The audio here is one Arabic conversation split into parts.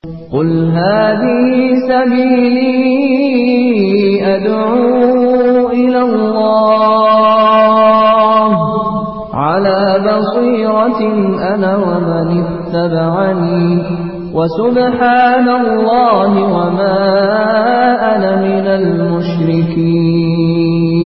قل هذه سبيلي أدعو إلى الله على بصيرة أنا ومن اتبعني وسبحان الله وما أنا من المشركين.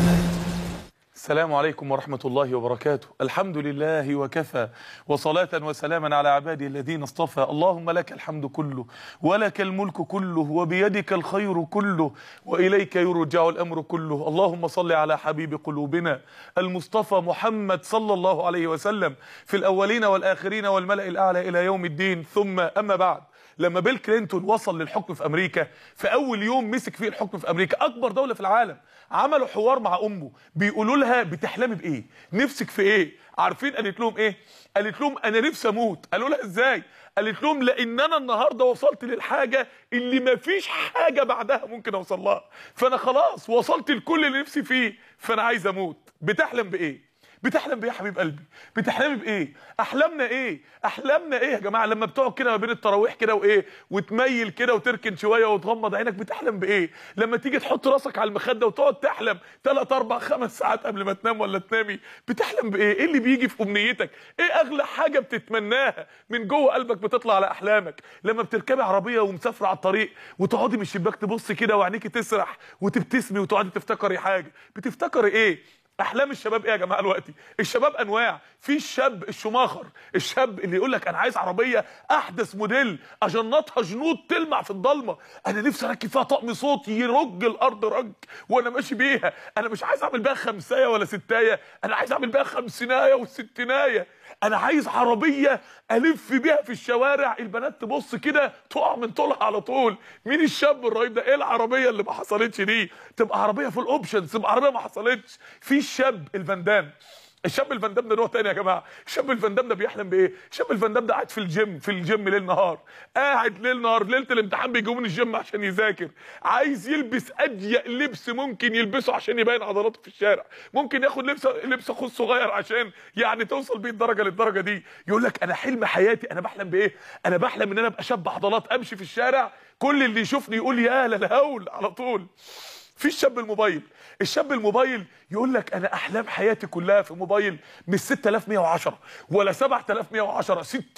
السلام عليكم ورحمة الله وبركاته. الحمد لله وكفى، وصلاة وسلاما على عباده الذين اصطفى. اللهم لك الحمد كله، ولك الملك كله، وبيدك الخير كله، وإليك يرجع الأمر كله. اللهم صل على حبيب قلوبنا المصطفى محمد صلى الله عليه وسلم في الأولين والآخرين والملأ الأعلى إلى يوم الدين. ثم أما بعد، لما بيل كلينتون وصل للحكم في امريكا، في اول يوم مسك فيه الحكم في امريكا، اكبر دولة في العالم، عملوا حوار مع امه بيقولوا لها بتحلمي بايه؟ نفسك في ايه؟ عارفين قالت لهم ايه؟ قالت لهم انا نفسي اموت. قالوا لها ازاي؟ قالت لهم لان انا النهارده وصلت للحاجه اللي مفيش حاجه بعدها ممكن اوصل لها، فانا خلاص وصلت لكل اللي نفسي فيه، فانا عايز اموت. بتحلم بايه؟ بتحلم بايه يا حبيب قلبي؟ بتحلمي بايه؟ احلامنا ايه؟ احلامنا ايه يا جماعه؟ لما بتقعد كده ما بين التراويح كده وايه وتميل كده وتركن شويه وتغمض عينك، بتحلم بايه؟ لما تيجي تحط راسك على المخده وتقعد تحلم 3 4 5 ساعات قبل ما تنام ولا تنامي، بتحلم بايه؟ ايه اللي بيجي في امنيتك؟ ايه اغلى حاجه بتتمناها من جوه قلبك بتطلع على احلامك؟ لما بتركبي عربيه ومسافره على الطريق وتقعدي من الشباك تبصي كده وعينيكي تسرح وتبتسمي وتقعدي تفتكري حاجه، بتفتكري ايه؟ احلام الشباب ايه يا جماعه دلوقتي؟ الشباب انواع. في الشاب الشماخر، الشاب اللي يقول لك انا عايز عربيه احدث موديل اجنطها جنود تلمع في الضلمه، انا نفسي اركب فيها طقم صوت يرج الارض رج وانا ماشي بيها، انا مش عايز اعمل بيها خمسايه ولا ستايه، انا عايز اعمل بيها خمسينايه وستينايه، انا عايز عربيه الف بيها في الشوارع البنات تبص كده تقع من طولها على طول. مين الشاب الرهيب ده؟ ايه العربيه اللي ما حصلتش دي؟ تبقى عربيه في الاوبشنز، تبقى عربيه ما حصلتش. في الشاب الفندام. الشاب الفندام ده نوع تاني يا جماعه. الشاب الفندام ده بيحلم بايه؟ الشاب الفندام ده قاعد في الجيم ليل نهار، قاعد ليل نهار، ليله الامتحان بيجوا من الجيم عشان يذاكر، عايز يلبس اضيق لبس ممكن يلبسه عشان يبين عضلاته في الشارع، ممكن ياخد لبس اخوه الصغير عشان يعني توصل بيه الدرجه للدرجه دي. يقول لك انا حلم حياتي، انا بحلم بايه؟ انا بحلم ان انا ابقى شاب عضلات، امشي في الشارع كل اللي يشوفني يقول يا للهول على طول. في الشاب الموبايل. الشاب الموبايل يقول لك انا احلام حياتي كلها في موبايل، مش 6110 ولا 7110،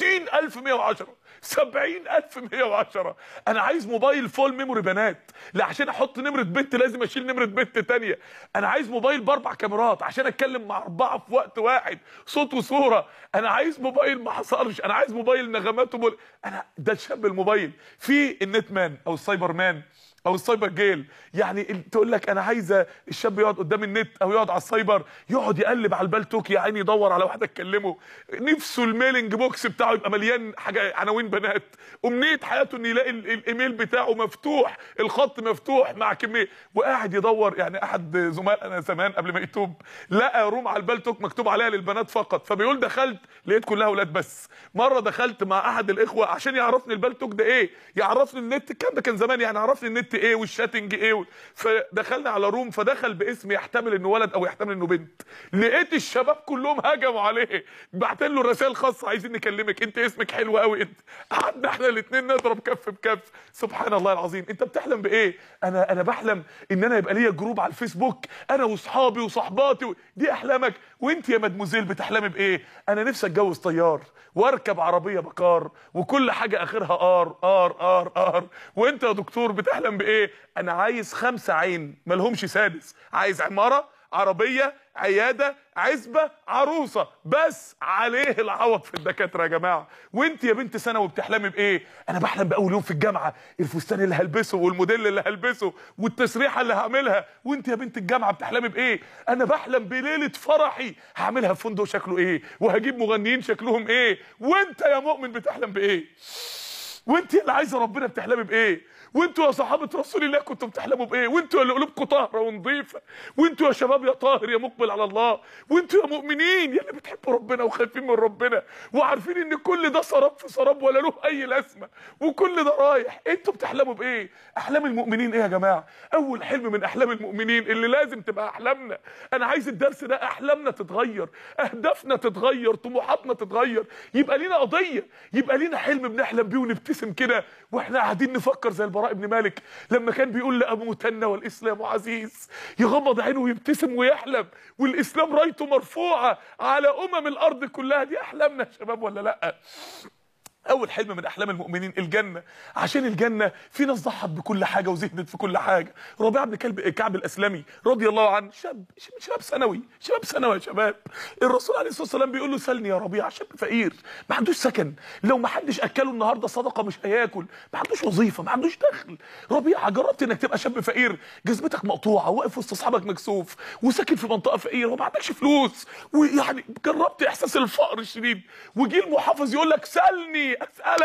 60110، 70110. انا عايز موبايل فول ميموري بنات، لا عشان احط نمره بنت لازم اشيل نمره بنت تانية. انا عايز موبايل ب4 كاميرات عشان اتكلم مع 4 في وقت واحد، صوت وصوره. انا عايز موبايل ما حصلش، انا عايز موبايل نغماته انا ده الشاب الموبايل. في النت مان او السايبر مان او السايبر جيل، يعني تقول لك انا عايزه الشاب يقعد قدام النت او يقعد على السايبر، يقعد يقلب على البالتوك يا عيني يدور على واحده تكلمه، نفسه الميلنج بوكس بتاعه يبقى مليان حاجه عناوين بنات، امنيه حياته انه يلاقي الايميل بتاعه مفتوح، الخط مفتوح مع كميه، وقاعد يدور. يعني احد زملائنا زمان قبل ما يتوب لقى روم على البالتوك مكتوب عليها للبنات فقط، فبيقول دخلت لقيت كلها اولاد بس. مره دخلت مع احد الاخوه عشان يعرفني البالتوك ده ايه، يعرفني النت، الكلام ده كان زمان، يعني عرفني النت ايه والشاتنج ايه فدخلنا على روم، فدخل باسم يحتمل انه ولد او يحتمل انه بنت، لقيت الشباب كلهم هجموا عليه، بعتين له رسائل خاصه عايزين نكلمك، انت اسمك حلو قوي انت. قعدنا احنا الاثنين نضرب كف بكف. سبحان الله العظيم. انت بتحلم بايه؟ انا بحلم ان انا يبقى ليا جروب على الفيسبوك انا واصحابي وصحباتي دي احلامك. وانت يا مدموزيل بتحلمي بايه؟ انا نفسي اتجوز طيار واركب عربيه بكار وكل حاجه اخرها ار ار ار ار. وانت يا دكتور بتحلم بايه؟ انا عايز 5 عين مالهمش سادس، عايز عماره، عربيه، عياده، عزبه، عروسه، بس عليه العوض في الدكاتره يا جماعه. وانت يا بنت ثانوي بتحلمي بايه؟ انا بحلم باول يوم في الجامعه، الفستان اللي هلبسه والموديل اللي هلبسه والتسريحه اللي هعملها. وانت يا بنت الجامعه بتحلمي بايه؟ انا بحلم بليله فرحي هعملها في فندق شكله ايه وهجيب مغنيين شكلهم ايه. وانت يا مؤمن بتحلم بايه؟ وانت اللي عايزه ربنا بتحلمي بايه؟ وانتوا يا صحابه رسول الله كنتوا بتحلموا بايه؟ وانتوا اللي قلوبكم طاهره ونظيفه، وانتوا يا شباب يا طاهر يا مقبل على الله، وانتوا يا مؤمنين يا اللي بتحبوا ربنا وخايفين من ربنا وعارفين ان كل ده سراب في سراب ولا له اي لازمه وكل ده رايح، انتوا بتحلموا بايه؟ احلام المؤمنين ايه يا جماعه؟ اول حلم من احلام المؤمنين اللي لازم تبقى احلامنا، انا عايز الدرس ده احلامنا تتغير، اهدافنا تتغير، طموحاتنا تتغير، يبقى لينا قضيه، يبقى لينا حلم بنحلم بيه ونبتسم كده واحنا قاعدين نفكر زي البراء بن مالك لما كان بيقول لأموتن والاسلام عزيز، يغمض عينه ويبتسم ويحلم والاسلام رايته مرفوعه على الارض كلها. دي احلامنا يا شباب ولا لا؟ اول حلم من احلام المؤمنين الجنه، عشان الجنه في ناس ضحت بكل حاجه وزهدت في كل حاجه. ربيعه بن كعب الاسلمي رضي الله عنه شباب ثانوي يا شباب، الرسول عليه الصلاه والسلام بيقول له سلني يا ربيعه، شاب فقير ما عندوش سكن، لو ما حدش اكله النهارده صدقه مش هياكل، ما عندوش وظيفه، ما عندوش دخل. ربيعه جربت انك تبقى شاب فقير جزمتك مقطوعه واقف وسط اصحابك مكسوف وساكن في منطقه فقيره وما عندكش فلوس، ويعني جربت احساس الفقر الشديد، وجي المحافظ يقول لك سلني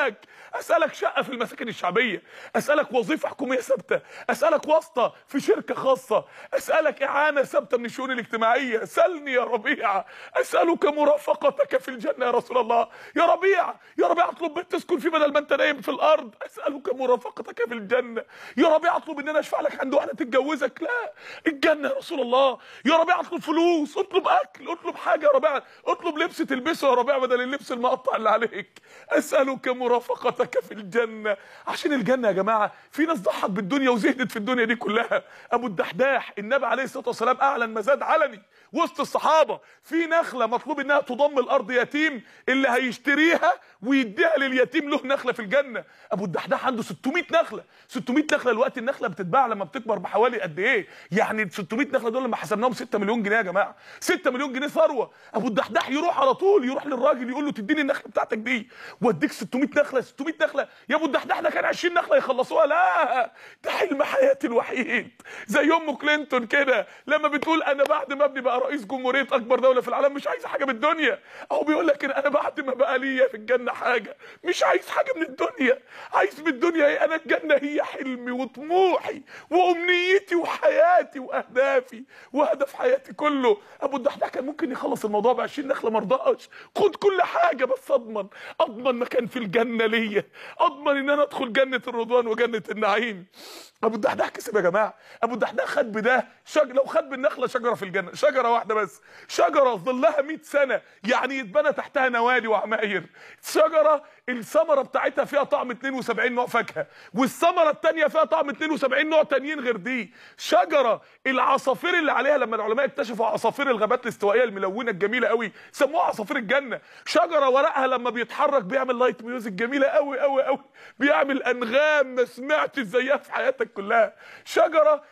اسالك شقه في المساكن الشعبيه، اسالك وظيفه حكوميه ثابته، اسالك واسطه في شركه خاصه، اسالك اعانه ثابته من الشؤون الاجتماعيه. سلني يا ربيعه، اسالك مرافقتك في الجنه يا رسول الله. يا ربيعه اطلب بيت تسكن فيه بدل ما انت نايم في الارض، اسالك مرافقتك في الجنه. يا ربيعه اطلب ان انا اشفع لك عند واحده تتجوزك، لا الجنه يا رسول الله. يا ربيعه اطلب فلوس، اطلب اكل، اطلب حاجه يا ربيعه، اطلب لبس تلبسه يا ربيعه بدل اللبس المقطع اللي عليك. اسالك مرافقتك في الجنه. عشان الجنه يا جماعه في ناس ضحت بالدنيا وزهدت في الدنيا دي كلها. ابو الدحداح النبي عليه الصلاه والسلام اعلن مزاد علني وسط الصحابه، في نخله مطلوب انها تضم الارض يتيم، اللي هيشتريها ويديها لليتيم له نخله في الجنه. ابو الدحداح عنده 600 نخله، 600 نخله. الوقت النخله بتتباع لما بتكبر بحوالي قد ايه؟ يعني 600 نخله دول لما حسبناهم 6 مليون جنيه يا جماعه، 6 مليون جنيه ثروه. ابو الدحداح يروح على طول يروح للراجل يقول له تديني النخله بتاعتك دي واديك 600 نخله. 600 نخله يا ابو الدحداح ده كان 20 نخله يخلصوها. لا ده حلم حياتي الوحيد، زي ام كلينتون كده لما بتقول انا بعد ما ابني بقى رئيس جمهوريه اكبر دوله في العالم مش عايزه حاجه من الدنيا، او بيقول لك انا بعد ما بقى ليا في الجنه حاجه مش عايز حاجه من الدنيا. عايز من الدنيا ايه؟ انا الجنه هي حلمي وطموحي وامنيتي وحياتي واهدافي وهدف حياتي كله. ابو الدحداح كان ممكن يخلص الموضوع ب 20 نخله ما رضاش، خد كل حاجه بس اضمن مكان في الجنه ليا، اضمن ان انا ادخل جنه الرضوان وجنه النعيم. ابو الدحداح كسب يا جماعه. ابو الدحداح خد بده لو خد بالنخله شجره في الجنه، شجره واحده بس، شجره ظلها 100 سنه، يعني يتبنى تحتها نوادي وعماير. شجره الثمره بتاعتها فيها طعم 72 نوع فاكهه، والثمره الثانيه فيها طعم 72 نوع تانيين غير دي. شجره العصافير اللي عليها لما العلماء اكتشفوا عصافير الغابات الاستوائيه الملونه الجميله قوي سموها عصافير الجنه. شجره ورقها لما بيتحرك بيعمل لايت ميوزك جميله قوي قوي قوي، بيعمل انغام ما سمعتش زيها في حياتك كلها. شجره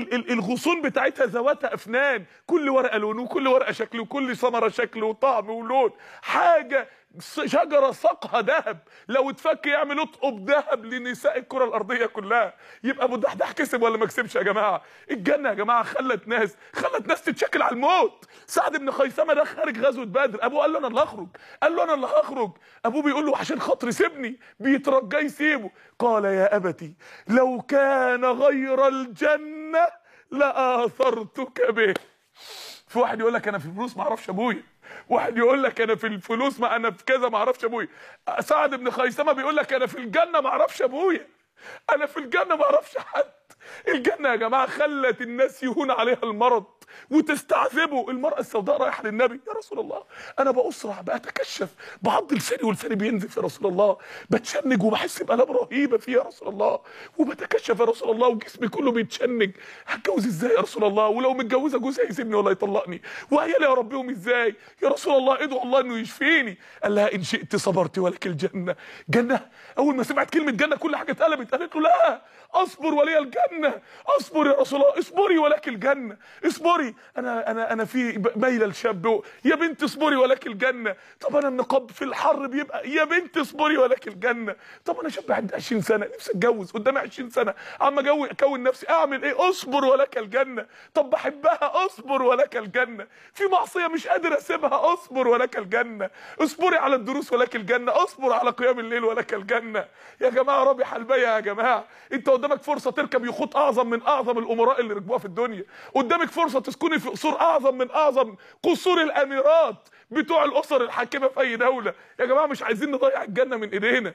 الغصون بتاعتها ذواتها افنان، كل ورقه لون وكل ورقه شكل وكل ثمره شكل وطعم ولون، حاجه. شجره ساقها ذهب، لو اتفك يعمل اطقب ذهب لنساء الكره الارضيه كلها. يبقى ابو الدحداح كسب ولا ما كسبش يا جماعه؟ الجنه يا جماعه خلت ناس تتشكل على الموت. سعد بن خيثمه ده خارج غزوه بدر، ابوه قال له انا اللي هخرج، ابوه بيقول له عشان خاطري سيبني، بيترجى يسيبه. قال يا ابتي لو كان غير الجنه لاثرتك به. في واحد يقول لك انا في الفلوس ما اعرفش ابويا، واحد يقول لك انا في الفلوس ما انا في كذا ما اعرفش ابويا. سعد بن خيثمه بيقول لك انا في الجنه ما اعرفش ابويا، انا في الجنه ما اعرفش حد. الجنه يا جماعه خلت الناس يهون عليها المرض وتستعذبه. المرأة السوداء رايحة للنبي، يا رسول الله أنا بأسرع بأتكشف بعض لساني ولساني بينزف يا رسول الله، بتشنج وبحس بآلام رهيبة فيه يا رسول الله، وبتكشف يا رسول الله وجسمي كله بيتشنج. هتجوز ازاي يا رسول الله؟ ولو متجوزة جوزها هيسيبني ولا يطلقني؟ وعيالي اربيهم ازاي؟ يا رسول الله ادعو الله انه يشفيني. قال لها إن شئت صبرت ولك الجنة. جنة؟ أول ما سمعت كلمة جنة كل حاجة اتقلبت. قالت له لا اصبر ولي الجنه، اصبر يا رسول الله، اصبري ولك الجنه، اصبري، انا في ميله لشاب، يا بنت اصبري ولك الجنه. طب انا النقاب في الحر بيبقى، يا بنت اصبري ولك الجنه. طب انا شاب عندي 20 سنه نفسي اتجوز، قدامي 20 سنه عم اكون نفسي، اعمل ايه؟ اصبر ولك الجنه. طب بحبها، اصبر ولك الجنه. في معصيه مش قادر اسيبها، اصبر ولك الجنه. اصبري على الدروس ولك الجنه، اصبر على قيام الليل ولك الجنه. يا جماعه رابح البيع يا جماعه، انت قدامك فرصه تركب يخوت اعظم من اعظم الامراء اللي ركبوها في الدنيا، قدامك فرصه تسكني في قصور اعظم من اعظم قصور الاميرات بتوع الاسر الحاكمه في اي دوله. يا جماعه مش عايزين نضيع الجنه من ايدينا.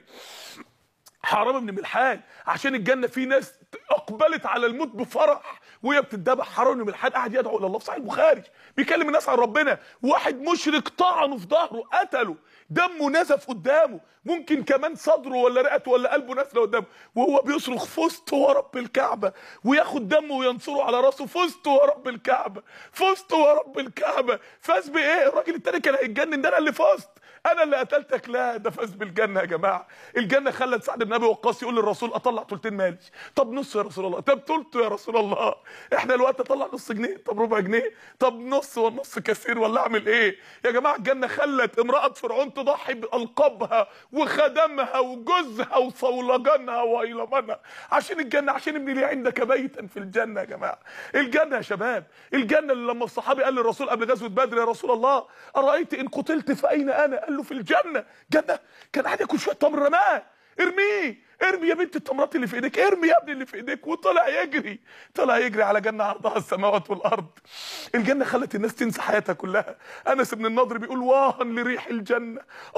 حرام بن ملحان عشان الجنه في ناس اقبلت على الموت بفرح وهي بتتذبح. حرام بن ملحان قاعد يدعو الى الله في صحيح البخاري، بيكلم الناس عن ربنا، واحد مشرك طعنه في ظهره قتله، دمه نزف قدامه، ممكن كمان صدره ولا رئته ولا قلبه نازله قدامه، وهو بيصرخ فزت ورب الكعبه، وياخد دمه وينصره على راسه، فزت ورب الكعبه، فزت ورب الكعبه. فاز بايه؟ الراجل التاني كان هيتجنن، ده انا اللي فزت، انا اللي قتلتك. لا، ده فاز بالجنه يا جماعه. الجنه خلت سعد بن ابي وقاص يقول للرسول اطلع ثلثين مالي. طب نص يا رسول الله، طب ثلثه يا رسول الله، احنا الوقت اطلع نص جنيه، طب ربع جنيه، طب نص، والنص كثير ولا اعمل ايه؟ يا جماعه الجنه خلت امراه فرعون تضحي بالقابها وخدمها وجوزها وصولجانها وايلمانها عشان الجنه، عشان ابني لي عندك بيتا في الجنه. يا جماعه الجنه يا شباب، الجنه اللي لما الصحابي قال للرسول قبل غزوه بدر يا رسول الله ارايت ان قتلت فاين انا؟ قال له في الجنه. جنه كان قاعد ياكل شويه تمر رماه، ارميه، ارمي يا بنت التمرات اللي في ايديك، ارمي يا ابني اللي في ايديك، وطلع يجري، طلع يجري على جنه عرضها السماوات والارض. الجنه خلت الناس تنسى حياتها كلها. انس بن النضر بيقول واها لريح الجنه،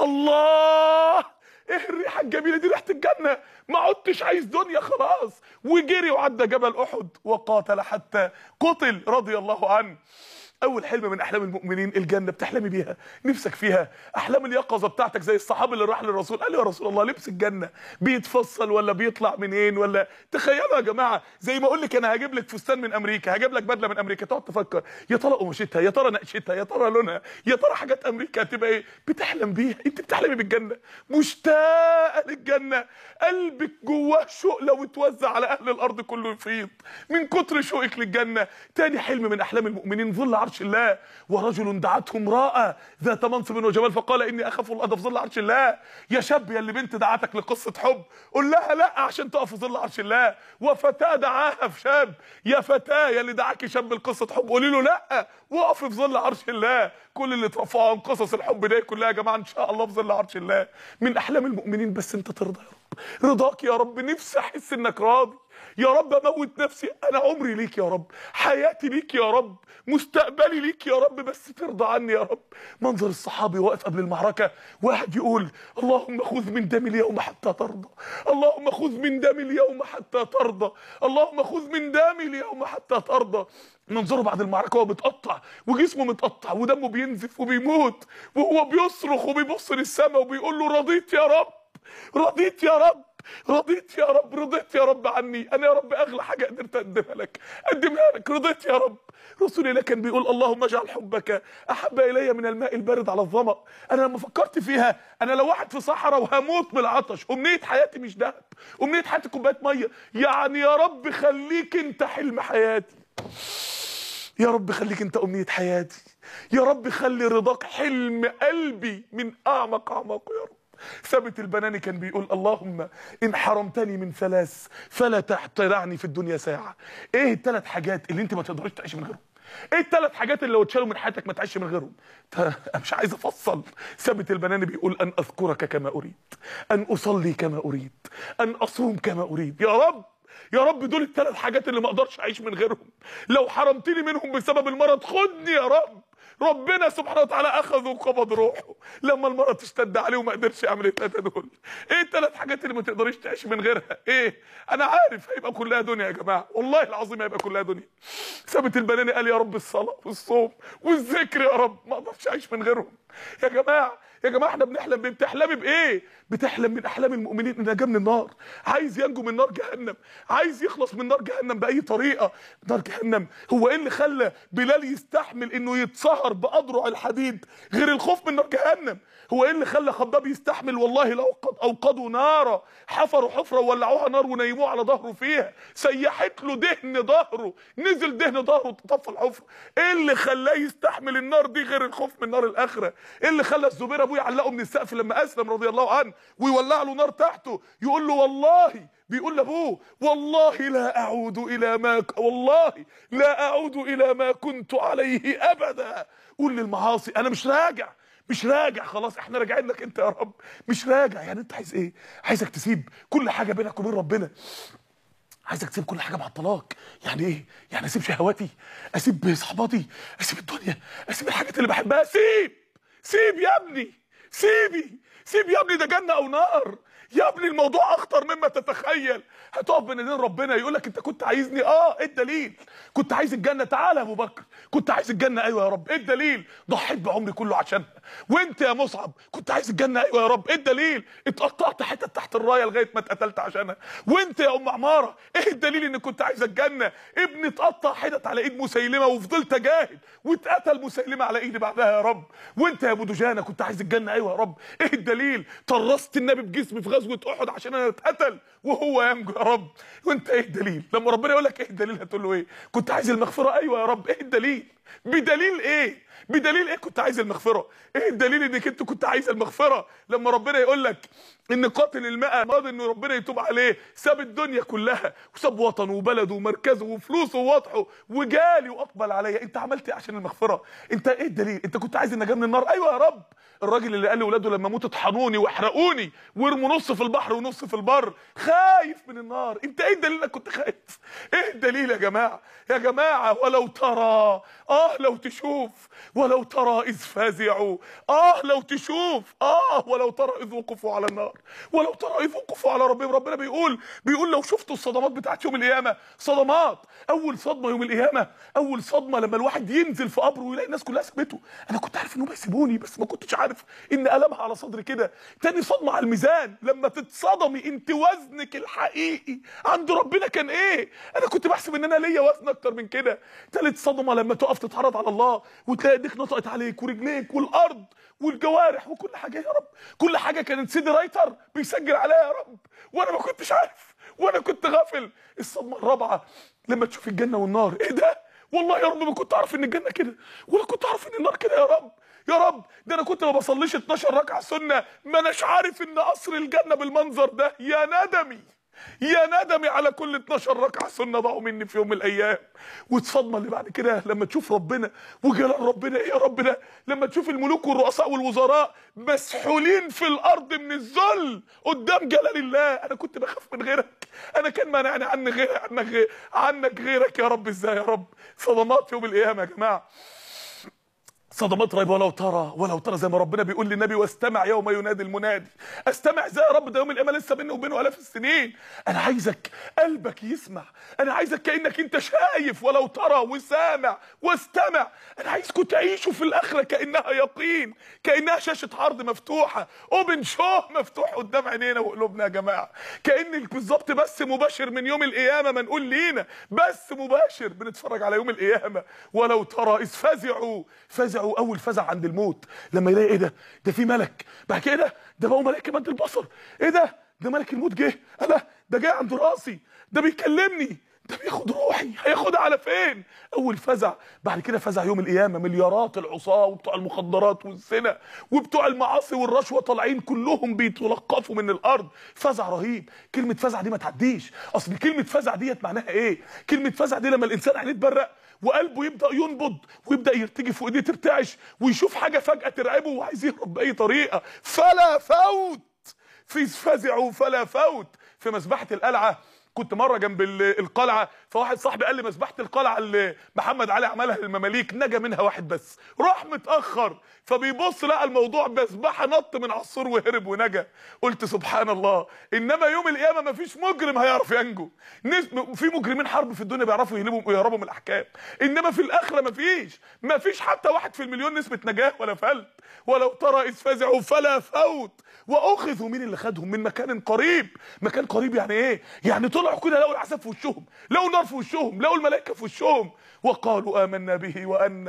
الله ايه الريحه الجميله دي، ريحه الجنه، ما عدتش عايز دنيا خلاص. وجري وعدى جبل احد وقاتل حتى قتل رضي الله عنه. اول حلم من احلام المؤمنين الجنه، بتحلمي بيها، نفسك فيها، احلام اليقظه بتاعتك زي الصحابي اللي راح للرسول قال له يا رسول الله لبس الجنه بيتفصل ولا بيطلع منين؟ ولا تخيلوا يا جماعه زي ما اقول لك انا هجيب لك فستان من امريكا، هجيب لك بدله من امريكا، تقعد تفكر يا ترى قماشتها، يا ترى نقشتها، يا ترى لونها، يا ترى حاجات امريكا هتبقى ايه؟ بتحلم بيها. انت بتحلمي بالجنه، مشتاقه للجنه، قلبك جواه شوق لو اتوزع على اهل الارض كله يفيض من كتر شوقك للجنه. تاني حلم من احلام المؤمنين ظل عرش الله، ورجل دعته امراه ذات منصب وجمال فقال اني اخاف الله، ده في ظل عرش الله. يا شاب يا اللي بنت دعتك لقصه حب قول لها لا عشان تقف في ظل عرش الله. وفتاه دعاها في شاب، يا فتاه يا اللي دعاكي شاب لقصه حب قولي له لا وقف في ظل عرش الله. كل اللي اترفعوا عن قصص الحب دي كلها يا جماعه ان شاء الله في ظل عرش الله. من احلام المؤمنين بس انت ترضى يا رب، رضاك يا رب، نفسي احس انك راضي يا رب، اموت نفسي، انا عمري ليك يا رب، حياتي ليك يا رب، مستقبلي ليك يا رب، بس ترضى عني يا رب. منظر الصحابي واقف قبل المعركه، واحد يقول اللهم خذ من دمي اليوم حتى ترضى، اللهم خذ من دمي اليوم حتى ترضى، اللهم خذ من دمي اليوم حتى ترضى. منظره بعد المعركه وهو متقطع وجسمه متقطع ودمه بينزف وبيموت، وهو بيصرخ وبيبص للسماء وبيقول له رضيت يا رب، رضيت يا رب، رضيت يا رب، رضيت يا رب عني، انا يا رب اغلى حاجه قدرت اقدمها لك اقدمها لك، رضيت يا رب. رسول الله كان بيقول اللهم اجعل حبك احب الي من الماء البارد على الظما. انا لما فكرت فيها، انا لو واحد في صحراء وهموت من العطش، امنيه حياتي مش دهب، امنيه حياتي كوبايه ميه، يعني يا رب خليك انت حلم حياتي، يا رب خليك انت امنيه حياتي، يا رب خلي رضاك حلم قلبي من اعمق اعماقه يا رب. ثابت البناني كان بيقول اللهم ان حرمتني من ثلاث فلا تحترعني في الدنيا ساعه. ايه الثلاث حاجات اللي انت ما تقدرش تعيش من غيرهم؟ ايه الثلاث حاجات اللي لو اتشالوا من حياتك ما تعيش من غيرهم؟ مش عايز افصل. ثابت البناني بيقول ان اذكرك كما اريد، ان اصلي كما اريد، ان اصوم كما اريد. يا رب يا رب دول الثلاث حاجات اللي ما اقدرش اعيش من غيرهم، لو حرمتني منهم بسبب المرض خدني يا رب. ربنا سبحانه وتعالى اخذ وقبض روحه لما المرض اشتد عليه وما قدرش يعمل الثلاثه دول. ايه الثلاث حاجات اللي ما تقدريش تعيش من غيرها؟ ايه؟ انا عارف هيبقى كلها دنيا يا جماعه، والله العظيم هيبقى كلها دنيا. ثابت البناني قال يا رب الصلاه والصوم والذكر يا رب ما اقدرش اعيش من غيرهم. يا جماعه يا جماعه احنا بنحلم بايه؟ بتحلمي بايه؟ بتحلم من احلام المؤمنين ان نجا من النار، عايز ينجو من نار جهنم، عايز يخلص من نار جهنم باي طريقه. نار جهنم هو ايه اللي خلى بلال يستحمل انه يتصهر باضرع الحديد غير الخوف من نار جهنم؟ هو ايه اللي خلى خباب يستحمل والله لو قد اوقدوا نارا حفروا حفره وولعوها نار ونيموه على ظهره فيها سيحت له دهن ظهره، نزل دهن ظهره تطفى الحفره؟ ايه اللي خلاه يستحمل النار دي غير الخوف من نار الاخره؟ ايه اللي خلى الزبير ابوه يعلقه من السقف لما اسلم رضي الله عنه ويولع له نار تحته يقول له والله، بيقول لابوه والله لا اعود الى والله لا اعود الى ما كنت عليه ابدا. قول للمعاصي انا مش راجع، مش راجع خلاص، احنا راجعين لك انت يا رب، مش راجع. يعني انت عايز ايه؟ عايزك تسيب كل حاجه بينك وبين ربنا، عايزك تسيب كل حاجه مع الطلاق. يعني ايه؟ يعني اسيب شهواتي، اسيب صحباتي، اسيب الدنيا، اسيب الحاجات اللي بحبها، سيب يا ابني، سيب يا ابني، ده جنه او نار يا ابني. الموضوع اخطر مما تتخيل. هتقف بين ايدين ربنا يقول لك انت كنت عايزني؟ ايه الدليل؟ كنت عايز الجنه؟ تعالى يا ابو بكر، كنت عايز الجنه؟ ايوه يا رب. ايه الدليل؟ ضحيت بعمري كله عشانها. وانت يا مصعب كنت عايز الجنه؟ ايوه يا رب. ايه الدليل؟ اتقطعت حتت تحت الرايه لغايه ما اتقتلت عشانها. وانت يا ام عماره ايه الدليل ان كنت عايز الجنه؟ ابني اتقطع حتت على ايد مسيلمه وفضلت اجاهد واتقتل مسيلمه على ايدي بعدها يا رب. وانت يا ابو دجانه كنت عايز الجنه؟ ايوه يا رب. ايه الدليل؟ طرست النبي بجسمي في غزوه احد عشان انا اتقتل وهو ينجو يا رب. وانت ايه الدليل؟ لما ربنا يقول لك ايه الدليل هتقول له ايه؟ كنت عايز المغفره؟ ايوه يا رب. ايه الدليل؟ بدليل ايه؟ بدليل ايه كنت عايز المغفره؟ ايه الدليل انك انت كنت عايز المغفره؟ لما ربنا يقول لك ان قاتل الماء مراد ان ربنا يتوب عليه، ساب الدنيا كلها وساب وطنه وبلده ومركزه وفلوسه ووضحه وجالي واقبل عليا، انت عملت ايه عشان المغفره؟ انت ايه الدليل؟ انت كنت عايز النجاه من النار؟ ايوه يا رب. الراجل اللي قال لاولاده لما اموت اطحنوني واحرقوني وارموا نص في البحر ونص في البر، خايف من النار. انت ايه الدليل انك كنت خايف؟ ايه الدليل يا جماعه؟ يا جماعه ولو ترى، لو تشوف، ولو ترى اذ فزعوا، لو تشوف، ولو ترى اذ وقفوا على النار، ولو ترى اذ وقفوا على ربهم. ربنا بيقول لو شفتوا الصدمات بتاعت يوم القيامه، صدمات. اول صدمه يوم القيامه، اول صدمه لما الواحد ينزل في قبره ويلاقي الناس كلها سابته. انا كنت عارف انهم هيسيبوني بس ما كنتش عارف ان ألمها على صدري كده. تاني صدمه على الميزان، لما تتصدمي انت وزنك الحقيقي عند ربنا كان ايه؟ انا كنت بحسب ان انا ليا وزن اكتر من كده. تالت صدمه لما تقف تتعرض على الله وتلاقي ايديك نطقت عليك ورجليك والارض والجوارح وكل حاجه. يا رب كل حاجه كانت سيدي رايتر بيسجل عليها يا رب، وانا ما كنتش عارف وانا كنت غافل. الصدمه الرابعه لما تشوف الجنه والنار، ايه ده؟ والله يا رب ما كنت اعرف ان الجنه كده ولا كنت اعرف ان النار كده. يا رب يا رب، ده انا كنت ما بصليش 12 ركعه سنه ما اناش عارف ان قصر الجنه بالمنظر ده. يا ندمي، يا ندمي على كل 12 ركعه سنه ضاعوا مني في يوم من الايام. والصدمه اللي بعد كده لما تشوف ربنا وجلال ربنا. ايه يا رب ده؟ لما تشوف الملوك والرؤساء والوزراء مسحولين في الارض من الذل قدام جلال الله. انا كنت بخاف من غيرك، انا كان مانعني عنك غيرك يا رب. ازاي يا رب؟ صدمات يوم القيامه يا جماعه، صدمات رهيبه. ولو ترى زي ما ربنا بيقول للنبي واستمع يوم ينادي المنادي. استمع ازاي يا رب؟ ده يوم القيامه لسه بيني وبينه الاف السنين. انا عايزك قلبك يسمع، انا عايزك كانك انت شايف ولو ترى وسامع واستمع. انا عايزكم تعيشوا في الاخره كانها يقين، كانها شاشه عرض مفتوحه، اوبن شو مفتوح قدام عينينا وقلوبنا يا جماعه. كان بالظبط بس مباشر من يوم القيامه، ما نقول لينا بس مباشر بنتفرج على يوم القيامه. ولو ترى اذ فزعوا اول فزع عند الموت لما يلاقي ايه ده في ملك. بعد كده ده بقوا ملائكه مد البصر. ايه ده ملك الموت جه. ده جاي عند راسي، ده بيكلمني، ده بياخد روحي. هياخدها على فين؟ اول فزع. بعد كده فزع يوم القيامه، مليارات العصاه وبتوع المخدرات والزنا وبتوع المعاصي والرشوه طالعين كلهم بيتلقفوا من الارض. فزع رهيب. كلمه فزع دي ما تعديش. اصل كلمه فزع ديت معناها ايه؟ كلمه فزع دي لما الانسان عينيه تبرق وقلبه يبدا ينبض ويبدا يرتجف وايديه ترتعش ويشوف حاجه فجاه ترعبه وعايز يهرب باي طريقه. فلا فوت في فزعوا فلا فوت. في مسبحه القلعه كنت مره جنب القلعه، فواحد صاحبي قال لي مذبحه القلعه اللي محمد علي عملها للمماليك نجا منها واحد بس، راح متاخر فبيبص لقى الموضوع مذبحه، نط من على السور وهرب ونجا. قلت سبحان الله. انما يوم القيامه مفيش مجرم هيعرف ينجو. في مجرمين حرب في الدنيا بيعرفوا يهربوا من الاحكام، انما في الاخره مفيش حتى 1 في المليون نسبه نجاه ولا فلت. ولو ترى اذ فزعوا فلا فوت واخذوا. مين اللي خدهم؟ من مكان قريب. مكان قريب يعني ايه؟ يعني طلعوا كده لقوا العذاب في وشهم، لقوا النار في وشهم، لقوا الملائكه في وشهم، وقالوا آمنا به وأن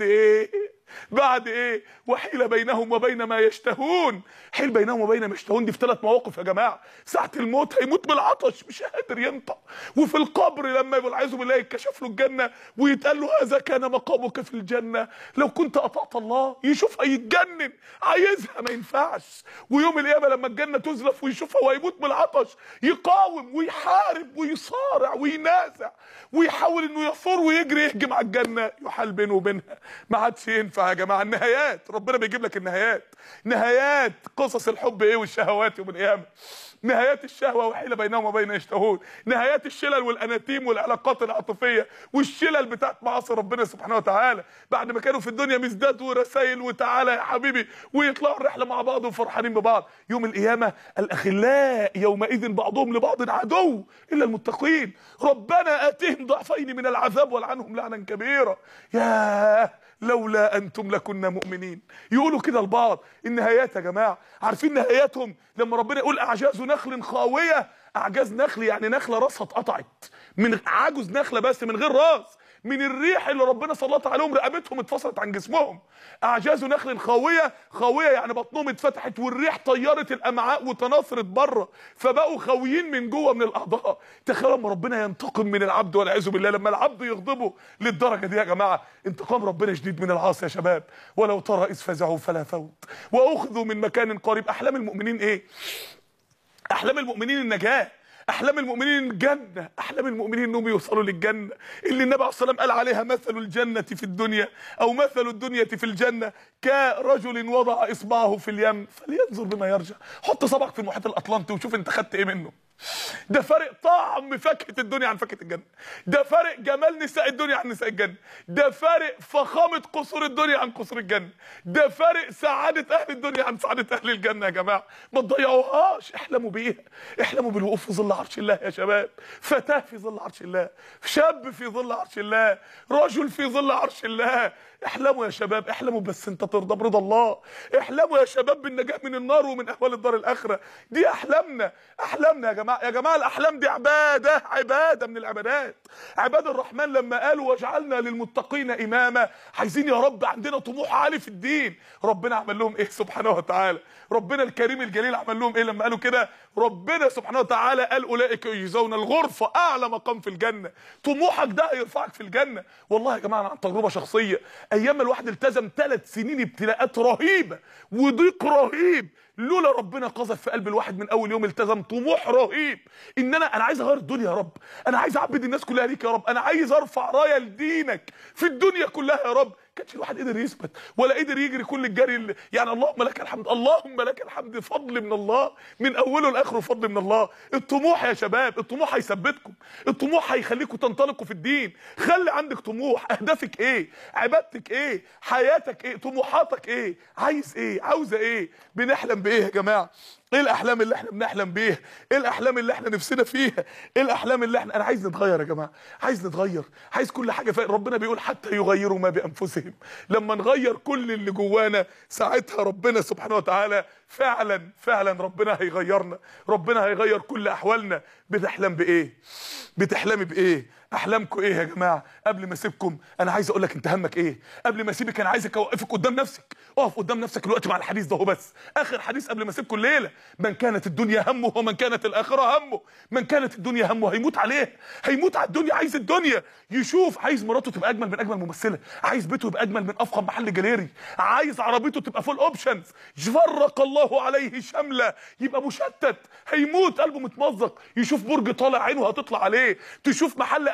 بعد ايه؟ وحيل بينهم وبين ما يشتهون. حيل بينهم وبين ما يشتهون دي في 3 مواقف يا جماعه. ساعه الموت هيموت بالعطش مش قادر ينطق، وفي القبر لما يبقى العياذ بالله يتكشف له الجنه ويتقال له هذا كان مقامك في الجنه لو كنت اطعت الله، يشوفها يتجنن عايزها ما ينفعش. ويوم القيامه لما الجنه تزلف ويشوفها ويموت بالعطش يقاوم ويحارب ويصارع وينازع ويحاول انه يثور ويجري يهجم على الجنه، يحال بينه وبينها ما عادش ينفع يا جماعه. النهايات ربنا بيجيب لك النهايات، نهايات قصص الحب ايه والشهوات يوم القيامه، نهايات الشهوه وحيل بينهم وبين يشتهون، نهايات الشلل والاناتيم والعلاقات العاطفيه والشلل بتاعت معاصي ربنا سبحانه وتعالى. بعد ما كانوا في الدنيا مزداد ورسائل وتعالى يا حبيبي ويطلعوا الرحله مع بعض وفرحانين ببعض، يوم القيامه الاخلاء يومئذ بعضهم لبعض عدو الا المتقين. ربنا اتهم ضعفين من العذاب والعنهم لعنا كبيرا. ياه لولا انتم لكنا مؤمنين. يقولوا كده لبعض. النهايات يا جماعه عارفين نهاياتهم لما ربنا يقول اعجاز نخل خاويه. اعجاز نخل يعني نخله راسها اتقطعت، من عجز نخله بس من غير راس، من الريح اللي ربنا سلط عليهم رقبتهم اتفصلت عن جسمهم. اعجاز نخل خاويه، خاويه يعني بطنهم اتفتحت والريح طيرت الامعاء وتناثرت بره فبقوا خاويين من جوه من الاعضاء. تخيلوا لما ربنا ينتقم من العبد والعياذ بالله، لما العبد يغضبه للدرجه دي يا جماعه. انتقام ربنا شديد من العاصي يا شباب. ولو ترى اذ فزعوا فلا فوت واخذوا من مكان قريب. احلام المؤمنين ايه؟ احلام المؤمنين النجاه، احلام المؤمنين الجنه، احلام المؤمنين انهم يوصلوا للجنه اللي النبي عليه الصلاه والسلام قال عليها مثل الجنه في الدنيا او مثل الدنيا في الجنه كرجل وضع اصبعه في اليم فلينظر بما يرجع. حط صبعك في المحيط الاطلنطي وشوف انت خدت ايه منه. ده فرق طعم فاكهه الدنيا عن فاكهه الجنه، ده فرق جمال نساء الدنيا عن نساء الجنه، ده فرق فخامه قصور الدنيا عن قصور الجنه، ده فرق سعاده اهل الدنيا عن سعاده اهل الجنه. يا جماعه ما تضيعوهاش، احلموا بيها، احلموا بالوقوف في ظل عرش الله يا شباب. فتاه في ظل عرش الله، شاب في ظل عرش الله، رجل في ظل عرش الله. احلموا يا شباب، احلموا بس انت ترضى برضا الله. احلموا يا شباب بالنجاه من النار ومن اهوال الدار الاخره. دي احلامنا، احلامنا يا جماعه. يا جماعه الاحلام دي عباده من العبادات. عباد الرحمن لما قالوا واجعلنا للمتقين اماما، عايزين يا رب عندنا طموح عالي في الدين. ربنا عمل لهم ايه سبحانه وتعالى؟ ربنا الكريم الجليل عمل لهم ايه لما قالوا كده؟ ربنا سبحانه وتعالى قال اولئك يجزون الغرفه، اعلى مقام في الجنه. طموحك ده هيرفعك في الجنه. والله يا جماعه عن تجربه شخصيه، ايام ما الواحد التزم 3 سنين ابتلاءات رهيبه وضيق رهيب، لولا ربنا قذف في قلب الواحد من اول يوم التزم طموح رهيب ان انا عايز اغير الدنيا يا رب، انا عايز اعبد الناس كلها ليك يا رب، انا عايز ارفع رايه لدينك في الدنيا كلها يا رب. كانش الواحد قدر يثبت ولا قدر يجري كل الجري يعني. اللهم لك الحمد، اللهم لك الحمد، فضل من الله من اوله لاخره، فضل من الله. الطموح يا شباب، الطموح هيثبتكم، الطموح هيخليكم تنطلقوا في الدين. خلي عندك طموح. اهدافك ايه؟ عبادتك ايه؟ حياتك ايه؟ طموحاتك ايه؟ عايز ايه؟ عاوزه ايه؟ بنحلم بايه يا جماعه؟ ايه الاحلام اللي احنا بنحلم بيها؟ ايه الاحلام اللي احنا نفسنا فيها؟ ايه الاحلام اللي انا عايز نتغير يا جماعه، عايز نتغير، عايز كل حاجه ربنا بيقول حتى يغيروا ما بانفسهم. لما نغير كل اللي جوانا ساعتها ربنا سبحانه وتعالى فعلا ربنا هيغيرنا، ربنا هيغير كل احوالنا. بتحلم بايه؟ بتحلمي بايه؟ احلامكم ايه يا جماعه؟ قبل ما اسيبكم انا عايز اقول لك انت همك ايه؟ قبل ما اسيبك انا عايزك اوقفك قدام نفسك، اقف قدام نفسك دلوقتي مع الحديث ده. هو بس اخر حديث قبل ما اسيبكم الليله. من كانت الدنيا همه ومن كانت الاخره همه. من كانت الدنيا همه هيموت عليها، هيموت على الدنيا، عايز الدنيا، يشوف عايز مراته تبقى اجمل من اجمل ممثله، عايز بيته يبقى اجمل من افخم محل جاليري، عايز عربيته تبقى فول اوبشنز، فرق الله عليه شمله، يبقى مشتت، هيموت قلبه متمزق، يشوف برج طالع عينه هتطلع عليه، تشوف محل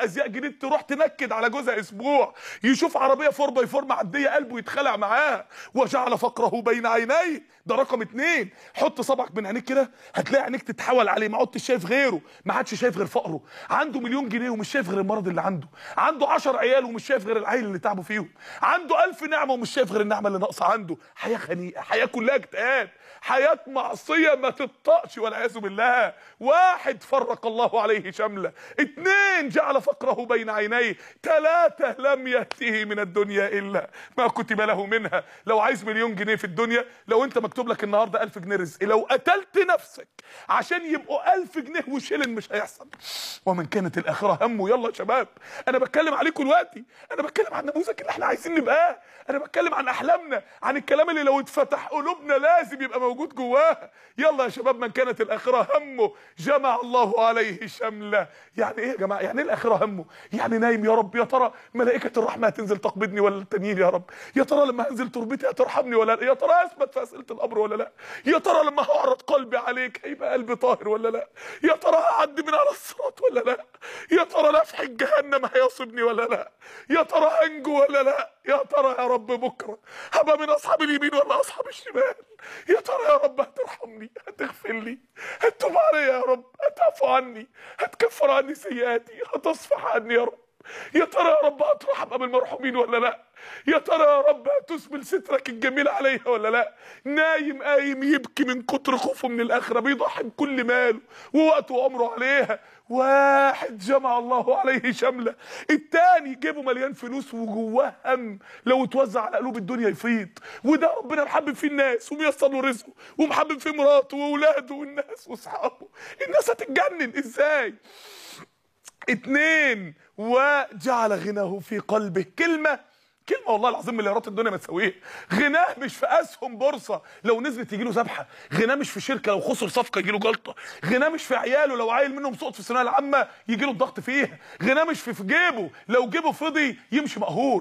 ازياء جديد تروح تنكد على جوزها اسبوع، يشوف عربيه 4x4 معديه قلبه يتخلع معاها. وجعل فقره بين عينيه، ده رقم 2. حط صبعك بين عينيك كده هتلاقي عينيك تتحول عليه، ما عدتش شايف غيره، ما عادش شايف غير فقره. عنده مليون جنيه ومش شايف غير المرض اللي عنده 10 عيال ومش شايف غير العيل اللي تعبوا فيهم، عنده 1000 نعمه ومش شايف غير النعمه اللي ناقصه عنده. حياه خنيقه، حياه كلها اكتئاب، حياه معصيه ما تطقش والعياذ بالله. 1 فرق الله عليه شمله. 2 جعل فقره بين عينيه. 3 لم يأته من الدنيا الا ما كتب له منها. لو عايز مليون جنيه في الدنيا، لو انت مكتوب لك النهارده 1000 جنيه رزق، لو قتلت نفسك عشان يبقوا 1000 جنيه وشيلن مش هيحصل. ومن كانت الاخره همه. يلا يا شباب، انا بتكلم عليكم دلوقتي، انا بتكلم عن النموذج اللي احنا عايزين نبقاه، انا بتكلم عن احلامنا، عن الكلام اللي لو اتفتح قلوبنا لازم يبقى موجود جواها. يلا يا شباب، من كانت الاخره همه جمع الله عليه شمله. يعني ايه يا جماعه؟ يعني ايه الاخره همه؟ يعني نايم يا رب، يا ترى ملائكه الرحمه هتنزل تقبضني ولا التانيين يا رب؟ يا ترى لما هنزل تربتي هترحمني ولا لا؟ يا ترى اثبت في اسئله القبر ولا لا؟ يا ترى لما هعرض قلبي عليك هيبقى قلبي طاهر ولا لا؟ يا ترى هعدي من على الصراط ولا لا؟ يا ترى نفح جهنم هيصيبني ولا لا؟ يا ترى هنجو ولا لا؟ يا ترى يا رب بكره هبقى من اصحاب اليمين ولا اصحاب الشمال؟ يا ترى يا رب هترحمني، هتغفر لي، هتتوب علي يا رب، هتعفو عني، هتكفر عني سيئاتي، هتصفح عني يا رب؟ يا ترى يا رب هتروح ابقى بالمرحومين ولا لا؟ يا ترى يا رب هتسبل سترك الجميل عليها ولا لا؟ نايم قايم يبكي من كتر خوفه من الاخره، بيضحي بكل ماله ووقته وعمره عليها. 1 جمع الله عليه شمله. التاني جيبه مليان فلوس وجواه هم لو اتوزع على قلوب الدنيا يفيض، وده ربنا محبب فيه الناس وميسر له رزقه ومحبب فيه مراته واولاده والناس واصحابه. الناس هتتجنن ازاي؟ 2 وجعل غناه في قلبه. كلمة والله العظيم مليارات الدنيا ما تساويها. غناه مش في اسهم بورصه لو نزلت يجي له ذبحه، غناه مش في شركه لو خسر صفقه يجي له جلطه، غناه مش في عياله لو عيل منهم سقط في الثانويه العامه يجي له الضغط فيها، غناه مش في جيبه لو جيبه فضي يمشي مقهور،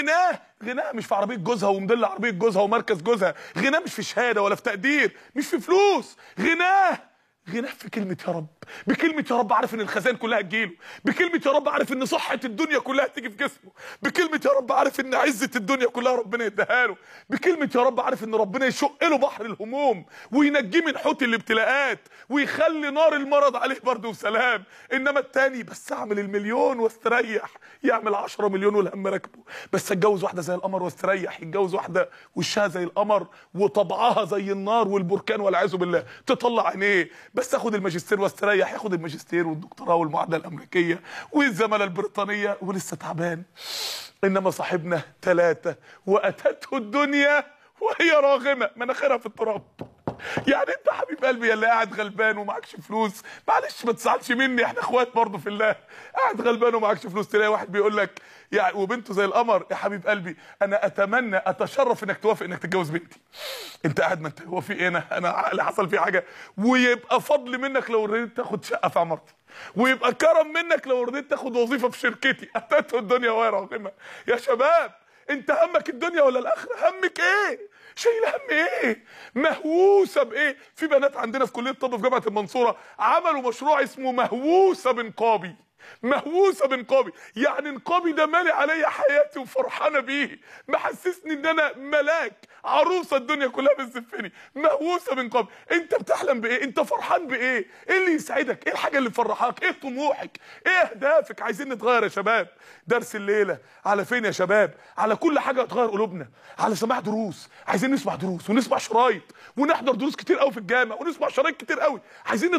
غناه مش في عربيه جوزها ومدل عربيه جوزها ومركز جوزها، غناه مش في شهاده ولا في تقدير، مش في فلوس، غناه في كلمة يا رب. بكلمة يا رب عارف ان الخزائن كلها هتجيله، بكلمة يا رب عارف ان صحة الدنيا كلها هتيجي في جسمه، بكلمة يا رب عارف ان عزة الدنيا كلها ربنا يديها له، بكلمة يا رب عارف ان ربنا يشق له بحر الهموم وينجيه من حوت الابتلاءات ويخلي نار المرض عليه برد وسلام. انما التاني بس اعمل المليون واستريح، يعمل 10 مليون والهم راكبه، بس اتجوز واحدة زي القمر واستريح، يتجوز واحدة وشها زي القمر وطبعها زي النار والبركان والعياذ بالله، تطلع عينيه، بس اخد الماجستير واستريح، ياخد الماجستير والدكتوراه والمعادله الامريكيه والزماله البريطانيه ولسه تعبان. انما صاحبنا 3 واتته الدنيا وهي راغمه، مناخيرها في التراب. يعني انت حبيب قلبي يا اللي قاعد غلبان ومعكش فلوس، معلش ما تزعلش مني، احنا اخوات برضه في الله، قاعد غلبان ومعكش فلوس، تلاقي واحد بيقول لك يعني وبنته زي القمر، يا حبيب قلبي انا اتمنى اتشرف انك توافق انك تتجوز بنتي. انت قاعد ما انت هو في ايه؟ انا عقلي حصل فيه حاجه، ويبقى فضل منك لو رضيت تاخد شقه في عمارتي، ويبقى كرم منك لو رضيت تاخد وظيفه في شركتي. اتته الدنيا وهي راغمه. يا شباب انت همك الدنيا ولا الاخره؟ همك ايه؟ شايله هم ايه؟ مهووسه بايه؟ في بنات عندنا في كليه الطب في جامعه المنصوره عملوا مشروع اسمه مهووسه بنقابي. مهووسه بنقابي، يعني نقابي ده مالي عليا حياتي وفرحانه بيه، محسسني ان انا ملاك، عروسه الدنيا كلها بتزفني. مهووسه بنقابي. انت بتحلم بايه؟ انت فرحان بايه؟ ايه اللي يسعدك؟ ايه الحاجه اللي تفرحك؟ ايه طموحك؟ ايه اهدافك؟ عايزين نتغير يا شباب. درس الليله على فين يا شباب؟ على كل حاجه هتغير قلوبنا، على سماع دروس، عايزين نسمع دروس ونسمع شرايط ونحضر دروس كتير قوي في الجامع ونسمع شرايط كتير قوي. عايزين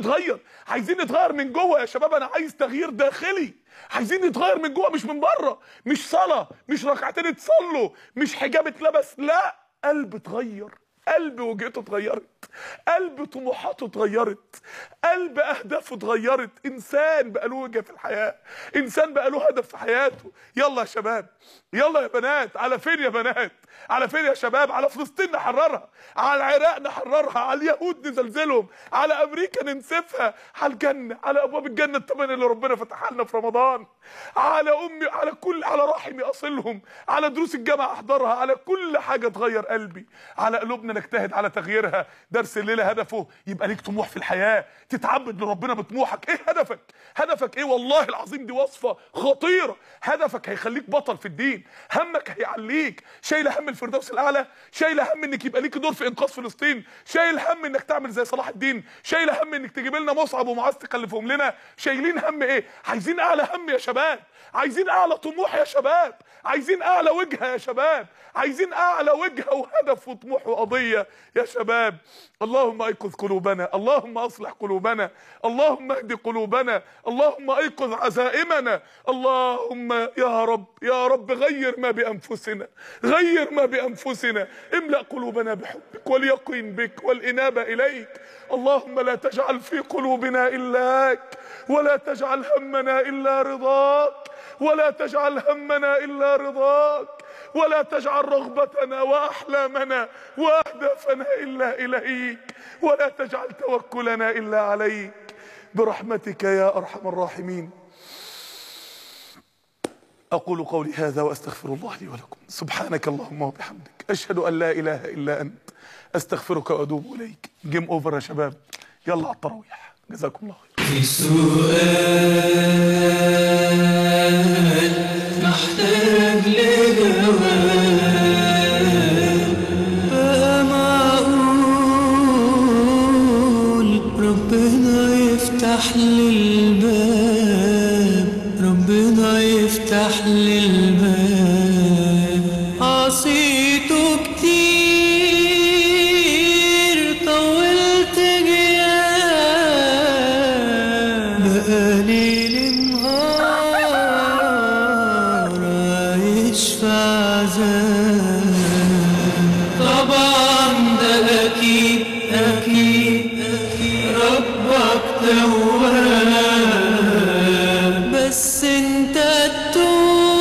نتغير من جوه يا شباب. انا عايز تغيير داخلي، عايزين نتغير من جوه مش من بره. مش صلاه، مش ركعتين اتصلوا، مش حجاب اتلبس، لا، قلب اتغير، قلب وجهته اتغيرت، قلب طموحاته اتغيرت، قلب اهدافه اتغيرت، انسان بقى له وجهه في الحياه، انسان بقى له هدف في حياته. يلا يا شباب، يلا يا بنات، على فين يا بنات؟ على فين يا شباب؟ على فلسطين نحررها، على العراق نحررها، على اليهود نزلزلهم، على امريكا ننسفها، على الجنه، على ابواب الجنه الثمان اللي ربنا فتحها لنا في رمضان، على امي، على رحمي اصلهم، على دروس الجامعه احضرها، على كل حاجه تغير قلبي، على قلوبنا نجتهد على تغييرها. درس الليله هدفه يبقى ليك طموح في الحياه، تتعبد لربنا بطموحك. ايه هدفك؟ هدفك ايه؟ والله العظيم دي وصفه خطيره. هدفك هيخليك بطل في الدين، همك هيعليك. شايل هم الفردوس الاعلى، شايل هم انك يبقى ليك دور في انقاذ فلسطين، شايل هم انك تعمل زي صلاح الدين، شايل هم انك تجيب لنا مصعب ومعاذ تكلفهم لنا. شايلين هم ايه؟ عايزين اعلى هم يا شباب، عايزين اعلى طموح يا شباب، عايزين اعلى وجهه يا شباب، عايزين اعلى وجهه وهدف وطموح وقضيه يا شباب. اللهم ايقظ قلوبنا، اللهم اصلح قلوبنا، اللهم اهد قلوبنا، اللهم ايقظ عزائمنا، اللهم يا رب يا رب غير ما بانفسنا، غير ما بانفسنا، املأ قلوبنا بحبك واليقين بك والانابه اليك. اللهم لا تجعل في قلوبنا الاك، ولا تجعل همنا الا رضاك، ولا تجعل همنا الا رضاك، ولا تجعل رغبتنا واحلامنا واهدافنا الا اليك، ولا تجعل توكلنا الا عليك برحمتك يا ارحم الراحمين. اقول قولي هذا واستغفر الله لي ولكم. سبحانك اللهم وبحمدك، اشهد ان لا اله الا انت، استغفرك واتوب اليك. جيم اوفر يا شباب، يلا على التراويح، جزاكم الله خير. في سؤال محتاج لجواب، بقى معقول ربنا يفتح لي الباب، ربنا يفتح لي الباب. عصيته كتير طولت جياب، بقالي لنهار عايش في عذاب. طبعا ده اكيد اكيد ربك تواب، بس انت تتوب